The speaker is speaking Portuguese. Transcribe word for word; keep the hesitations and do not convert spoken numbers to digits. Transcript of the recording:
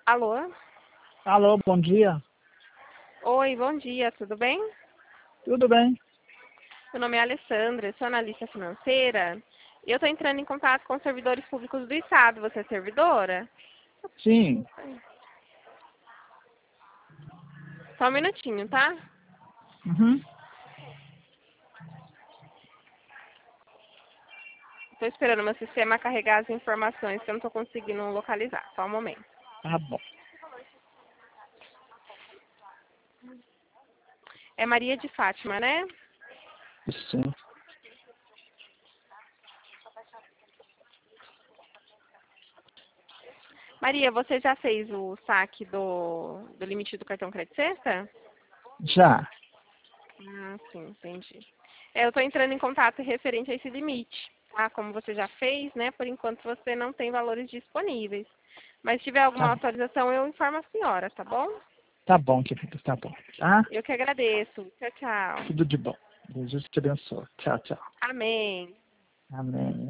Alô? Alô, bom dia. Oi, bom dia, tudo bem? Tudo bem? Meu nome é Alessandra, sou analista financeira e eu estou entrando em contato com os servidores públicos do Estado. Você é servidora? Sim. Só um minutinho, tá? Uhum. Estou esperando o meu sistema carregar as informações que eu não estou conseguindo localizar. Só um momento. Tá bom. É Maria de Fátima, né? Sim. Maria, você já fez o saque do, do limite do cartão crédito sexta? Já. Ah, sim, entendi. É, eu estou entrando em contato referente a esse limite, tá? Como você já fez, né? Por enquanto você não tem valores disponíveis. Mas se tiver Tá alguma bom. atualização, eu informo a senhora, tá bom? Tá bom, querido. Tá bom. Tá? Eu que agradeço. Tchau, tchau. Tudo de bom. Jesus te abençoe. Tchau, tchau. Amém. Amém.